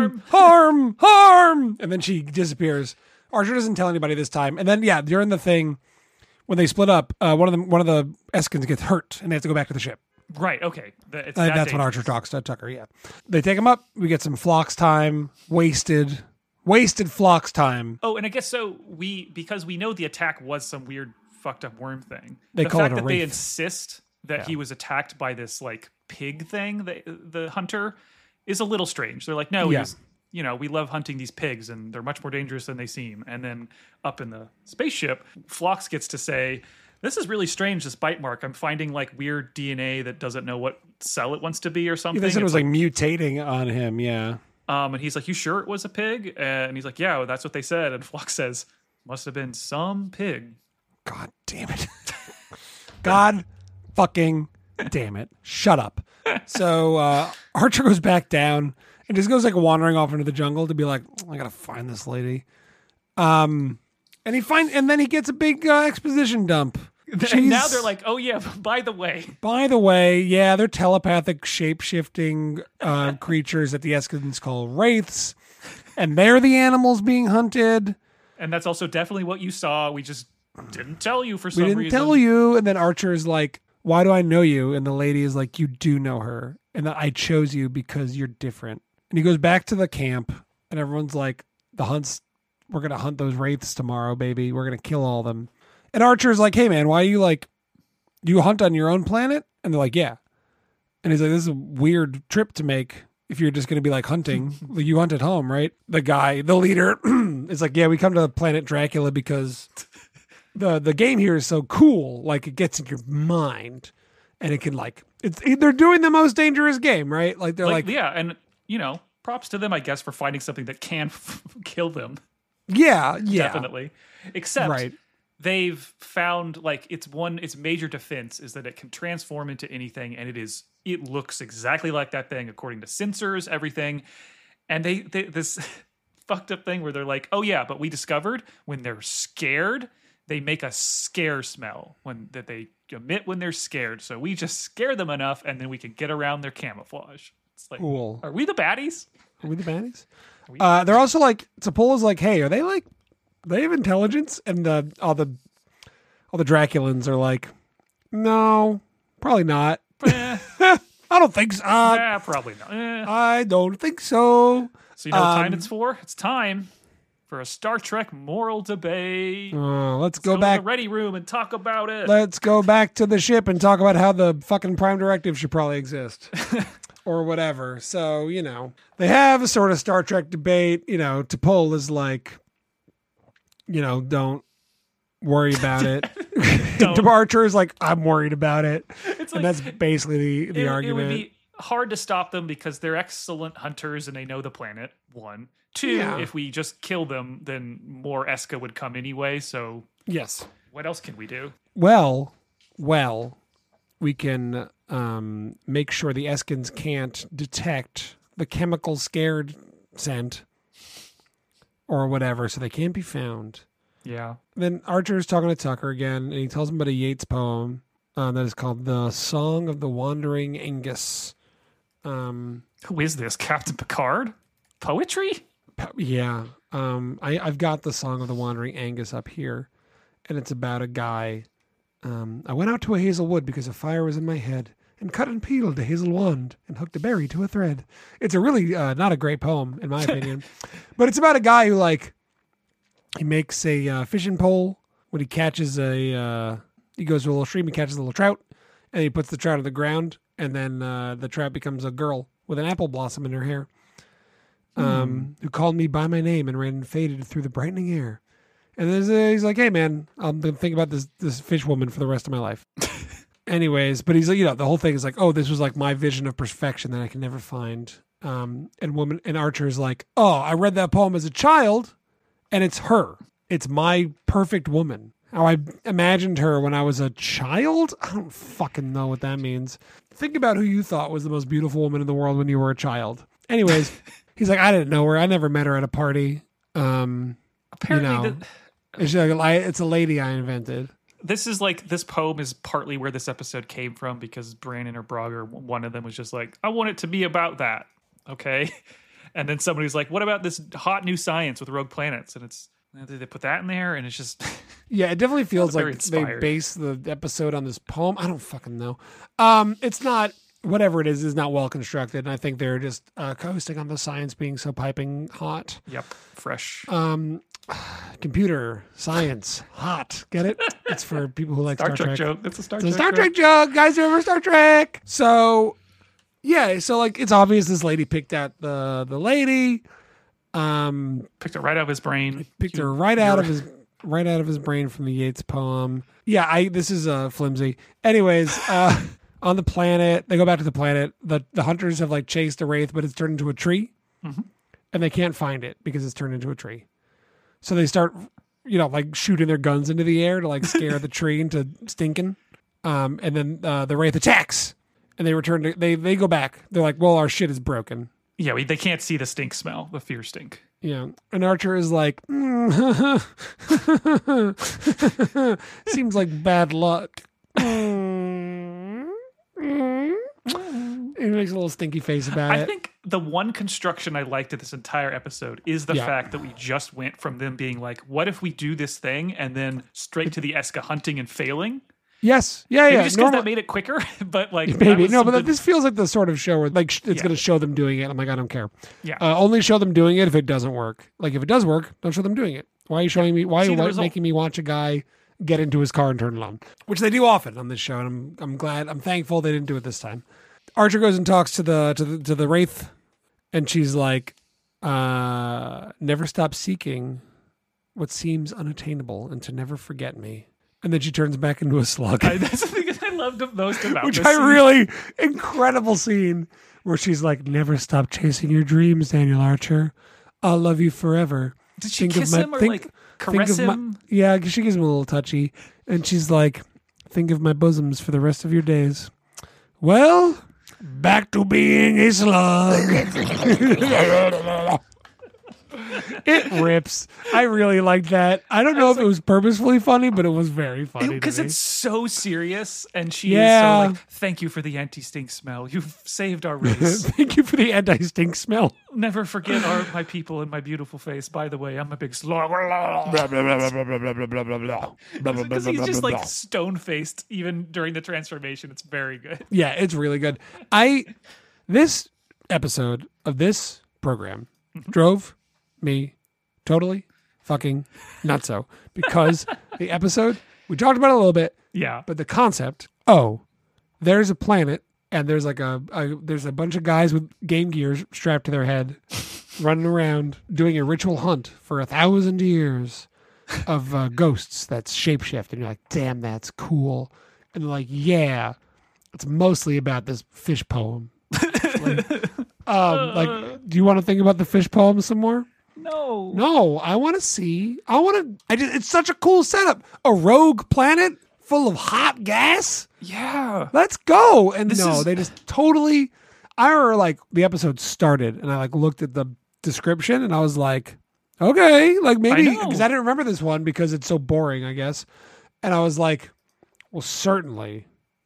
harm. And then she disappears. Archer doesn't tell anybody this time. And then, during the thing, when they split up, one of the Eskins gets hurt, and they have to go back to the ship. Right, okay. That's what Archer talks to Tucker, yeah. They take him up. We get some Phlox time. Wasted Phlox time. Oh, and I guess so because we know the attack was some weird fucked up worm thing. They call it a wraith. They insist that he was attacked by this like pig thing, the hunter, is a little strange. They're like, no, we love hunting these pigs and they're much more dangerous than they seem. And then up in the spaceship, Phlox gets to say, this is really strange, this bite mark. I'm finding like weird DNA that doesn't know what cell it wants to be or something. They said it was like mutating on him, yeah. And he's like, you sure it was a pig? And he's like, yeah, well, that's what they said. And Phlox says, must have been some pig. God damn it. God fucking damn it. Shut up. So Archer goes back down and just goes like wandering off into the jungle to be like, I gotta find this lady. And then he gets a big exposition dump. And now they're like, oh yeah, by the way, yeah, they're telepathic shape-shifting creatures that the Eskins call wraiths, and they're the animals being hunted. And that's also definitely what you saw. We just didn't tell you for some reason. We didn't tell you. And then Archer is like, why do I know you? And the lady is like, you do know her, and that I chose you because you're different. And he goes back to the camp, and everyone's like, we're gonna hunt those wraiths tomorrow, baby. We're gonna kill all of them. And Archer's like, hey man, why are you hunt on your own planet? And they're like, yeah. And he's like, this is a weird trip to make if you're just going to be like hunting. Like, you hunt at home, right? The leader is like, yeah, we come to planet Dracula because the game here is so cool. Like, it gets in your mind and it can they're doing the most dangerous game, right? Like they're like yeah. And props to them, I guess, for finding something that can kill them. Yeah. Definitely. Except they've found its major defense is that it can transform into anything, and it looks exactly like that thing according to sensors, everything. And they this fucked up thing where they're like, oh yeah, but we discovered when they're scared, they make a scare smell that they emit when they're scared. So we just scare them enough, and then we can get around their camouflage. It's like, cool. Are we the baddies? Are we the baddies? They're also like, T'Pol's like, hey, are they like, they have intelligence? And all the Draculans are like, no, probably not. I don't think so. Probably not. I don't think so. So you know what time it's for? It's time for a Star Trek moral debate. Let's go back to the ready room and talk about it. Let's go back to the ship and talk about how the fucking Prime Directive should probably exist. Or whatever. So, they have a sort of Star Trek debate. T'Pol is like, don't worry about it. Archer is like, I'm worried about it. And that's basically the argument. hard to stop them because they're excellent hunters and they know the planet. 1, 2. If we just kill them, then more Eska would come anyway. So yes, what else can we do? Well, we can make sure the Eskins can't detect the chemical scared scent or whatever, so they can't be found. Yeah. Then Archer's talking to Tucker again, and he tells him about a Yeats poem that is called "The Song of the Wandering Angus." Who is this? Captain Picard? Poetry? Yeah. I've got the Song of the Wandering Angus up here, and it's about a guy. I went out to a hazel wood because a fire was in my head, and cut and peeled a hazel wand and hooked a berry to a thread. It's a really not a great poem, in my opinion. But it's about a guy who, he makes a fishing pole when he catches he goes to a little stream, he catches a little trout, and he puts the trout on the ground, and then the trout becomes a girl with an apple blossom in her hair, who called me by my name and ran and faded through the brightening air. And he's like, hey, man, I'm going to think about this fish woman for the rest of my life. Anyways, but he's like, the whole thing is like, oh, this was like my vision of perfection that I can never find. And Archer is like, oh, I read that poem as a child, and it's her. It's my perfect woman. How I imagined her when I was a child? I don't fucking know what that means. Think about who you thought was the most beautiful woman in the world when you were a child. Anyways, he's like, I didn't know her. I never met her at a party. Apparently, it's a lady I invented. This poem is partly where this episode came from, because Brandon or Brogger, one of them was just like, I want it to be about that. Okay. And then somebody's like, what about this hot new science with rogue planets? And did they put that in there? And it's just... Yeah, it definitely feels like they base the episode on this poem. I don't fucking know. It's not... Whatever it is not well constructed, and I think they're just coasting on the science being so piping hot. Yep, fresh. Computer science hot. Get it? It's for people who like Star Trek joke. It's a Star Trek joke. Guys, remember Star Trek? So yeah, so it's obvious this lady picked out the lady. Picked it right out of his brain. Picked her right out of his brain from the Yeats poem. Yeah, this is flimsy. Anyways. On the planet, they go back to the planet. The hunters have chased a wraith, but it's turned into a tree, and they can't find it because it's turned into a tree. So they start, shooting their guns into the air to scare the tree into stinking. And then the wraith attacks, and they return to they go back. They're like, well, our shit is broken. Yeah, they can't see the stink smell, the fear stink. Yeah, and Archer is like, seems like bad luck. He makes a little stinky face about it. I think the one construction I liked of this entire episode is the fact that we just went from them being like, what if we do this thing, and then straight to the Eska hunting and failing? Yes. Yeah. Maybe just because that made it quicker, but maybe no. But this feels like the sort of show where it's going to show them doing it. I'm like, I don't care. Yeah. Only show them doing it if it doesn't work. If it does work, don't show them doing it. Why are you showing me? Why are you making me watch a guy get into his car and turn it on? Which they do often on this show, and I'm thankful they didn't do it this time. Archer goes and talks to the wraith, and she's like, "Never stop seeking what seems unattainable, and to never forget me." And then she turns back into a slug. That's the thing I loved most about which I really incredible scene where she's like, "Never stop chasing your dreams, Daniel Archer. I'll love you forever." Did she kiss him or caress him? Yeah, she gives him a little touchy, and she's like, "Think of my bosoms for the rest of your days." Well, back to being a slug. It rips. I really liked that. I don't know if it was purposefully funny, but it was very funny because it's so serious, and she is so like, "Thank you for the anti-stink smell. You've saved our race. Thank you for the anti-stink smell. Never forget my people and my beautiful face. By the way, I'm a big slug." Because he's just stone-faced even during the transformation. It's very good. Yeah, it's really good. This episode of this program drove me totally fucking nutso, because the episode, we talked about it a little bit, but the concept, there's a planet and there's there's a bunch of guys with Game Gears strapped to their head running around doing a ritual hunt for 1,000 years of ghosts that's shapeshift, and you're like, damn, that's cool. And they're like, yeah, it's mostly about this fish poem. Exactly. Do you want to think about the fish poem some more? No, I want to see. It's such a cool setup. A rogue planet full of hot gas. Yeah. Let's go. And they just totally. I remember like the episode started, and I like looked at the description, and I was like, okay, like maybe because I didn't remember this one because it's so boring, I guess. And I was like, well, certainly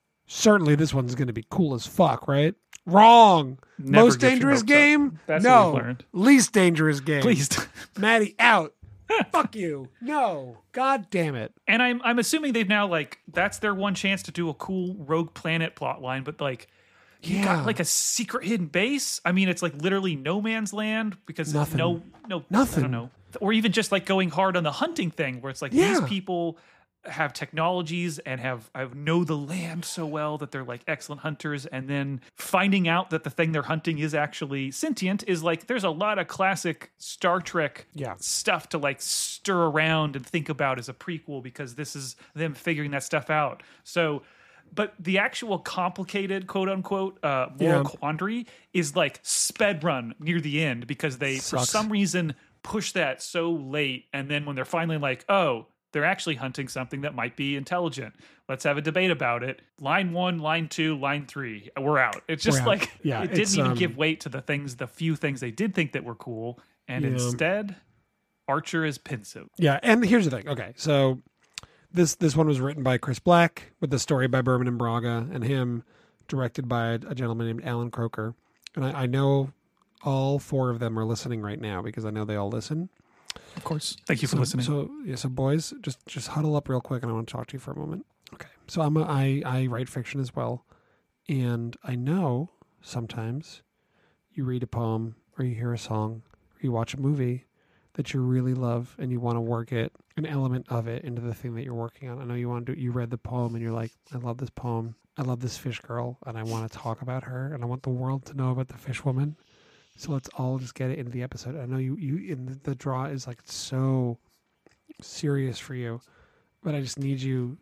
this one's going to be cool as fuck, right? Wrong. Never Most dangerous game? That's what we've No. learned. Least dangerous game. Please. Maddie, out. Fuck you. No. God damn it. And I'm assuming they've now like that's their one chance to do a cool rogue planet plot line, but like you got like a secret hidden base. I mean, it's like literally no man's land because Nothing. Nothing. I don't know. Or even just like going hard on the hunting thing where it's like these people have technologies and have know the land so well that they're like excellent hunters, and then finding out that the thing they're hunting is actually sentient is like there's a lot of classic Star Trek stuff to like stir around and think about as a prequel because this is them figuring that stuff out. So but the actual complicated quote unquote moral quandary is like sped run near the end because they for some reason push that so late, and then when they're finally like, oh, they're actually hunting something that might be intelligent. Let's have a debate about it. Line 1, line 2, line 3. We're out. It's just like it didn't even give weight to the few things they did think that were cool, and instead, Archer is pensive. Yeah, and here's the thing. Okay, so this one was written by Chris Black with the story by Berman and Braga, and him directed by a gentleman named Alan Croker. And I know all 4 of them are listening right now because I know they all listen. Of course. Thank you for listening. So boys, just huddle up real quick, and I want to talk to you for a moment. Okay. So I write fiction as well, and I know sometimes you read a poem or you hear a song or you watch a movie that you really love and you want to work an element of it into the thing that you're working on. I know you read the poem and you're like, I love this poem. I love this fish girl, and I want to talk about her, and I want the world to know about the fish woman. So let's all just get it into the episode. I know you in the draw is like so serious for you, but I just need you.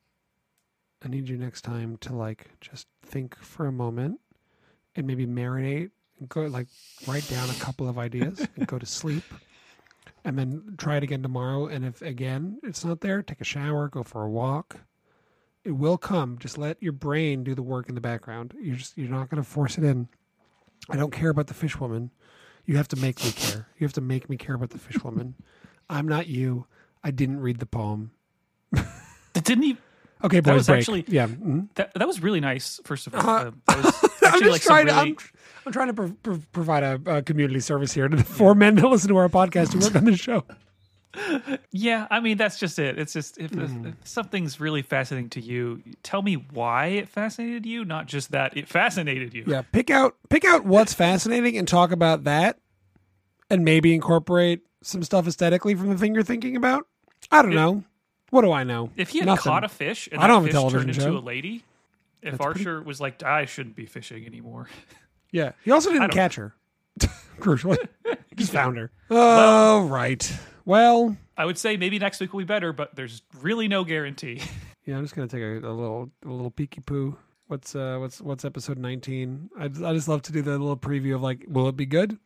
I need you next time to like just think for a moment and maybe marinate and go like write down a couple of ideas and go to sleep, and then try it again tomorrow. And if again it's not there, take a shower, go for a walk. It will come. Just let your brain do the work in the background. You're not going to force it in. I don't care about the fish woman. You have to make me care. You have to make me care about the fish woman. I'm not you. I didn't read the poem. That didn't even. Okay, boys, break. Actually, Mm-hmm. That was really nice. First of all, that was I'm just like trying. I'm trying to provide a community service here to the 4 men that listen to our podcast who work on this show. Yeah, I mean that's just it. It's just if something's really fascinating to you, tell me why it fascinated you, not just that it fascinated you. Yeah, pick out what's fascinating and talk about that, and maybe incorporate some stuff aesthetically from the thing you're thinking about. I don't know. What do I know? If he had caught a fish and I don't that have a fish television turned show. into a lady, if Archer was like, I shouldn't be fishing anymore. Yeah, he also didn't catch her. Crucially, just found her. Oh, right. Well, I would say maybe next week will be better, but there's really no guarantee. Yeah, I'm just gonna take a little peeky poo. What's episode 19? I just love to do the little preview of like, will it be good?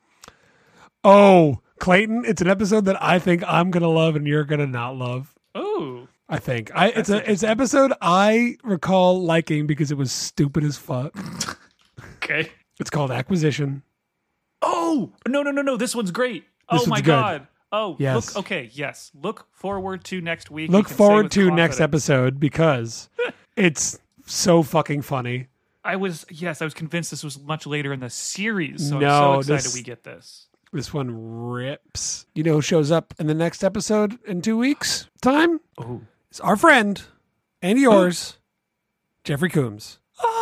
Oh, Clayton, it's an episode that I think I'm gonna love and you're gonna not love. Oh, I think it's an episode I recall liking because it was stupid as fuck. Okay, it's called Acquisition. Oh no! This one's great. This my one's god. Good. Oh, yes. Yes. Look forward to next week. Look forward to next episode because it's so fucking funny. I was convinced this was much later in the series. So I'm so excited we get this. This one rips. You know who shows up in the next episode in 2 weeks' time? Oh, it's our friend and yours, Jeffrey Coombs.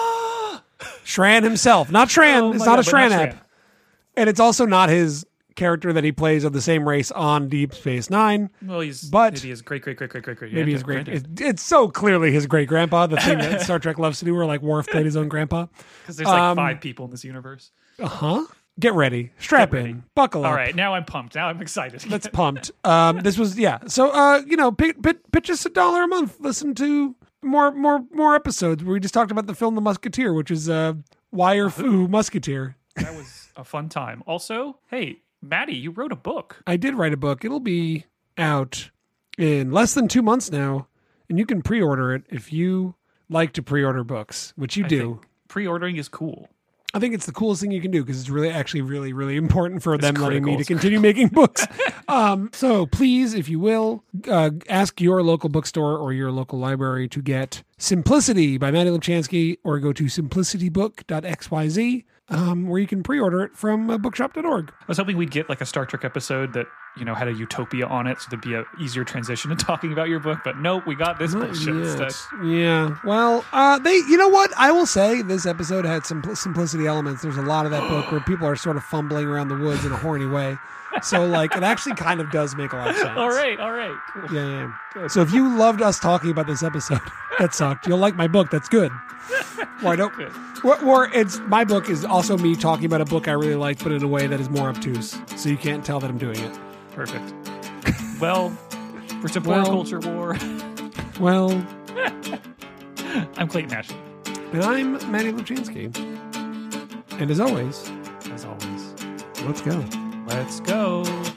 Shran himself. Not Shran. It's not a Shran app. And it's also not his character that he plays of the same race on Deep Space Nine. Well, maybe his great. Maybe his great. It's so clearly his great grandpa. The thing that Star Trek loves to do, where like Worf played his own grandpa. Because there's like 5 people in this universe. Get ready. Strap in. Buckle up. All right, now I'm pumped. Now I'm excited. That's pumped. This was So pitch us $1 a month. Listen to more episodes where we just talked about the film The Musketeer, which is Wire Fu Musketeer. That was a fun time. Also, hey, Maddie, you wrote a book. I did write a book. It'll be out in less than 2 months now, and you can pre-order it if you like to pre-order books, which you do. Pre-ordering is cool. I think it's the coolest thing you can do because it's really important for them letting me to continue making books. So please, if you will, ask your local bookstore or your local library to get Simplicity by Maddie Lubchansky, or go to simplicitybook.xyz, where you can pre-order it from bookshop.org. I was hoping we'd get like a Star Trek episode that, had a utopia on it, so there'd be an easier transition to talking about your book. But nope, we got this bullshit instead. Yeah. Well, you know what? I will say this episode had some simplicity elements. There's a lot of that book where people are sort of fumbling around the woods in a horny way. So, like, it actually kind of does make a lot of sense. All right. Cool. Yeah. So if you loved us talking about this episode, that sucked. You'll like my book. That's good. Or I don't. Or it's my book is also me talking about a book I really liked, but in a way that is more obtuse, so you can't tell that I'm doing it. Perfect. Well, for Support Culture War. Well, I'm Clayton Ashley. And I'm Maddie Lubchansky. And as always, let's go. Let's go.